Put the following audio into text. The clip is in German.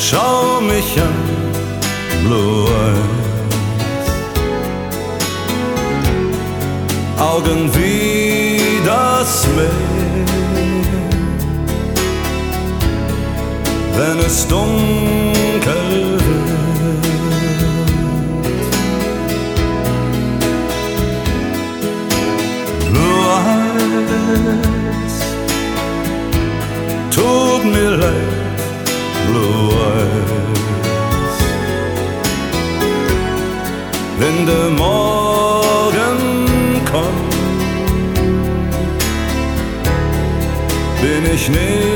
schau mich an, Blue Eyes. Augen wie das Meer, wenn es dunkel wird. Blue Eyes, tut mir leid, Blue Eyes. Wenn der Morgen kommt, bin ich nicht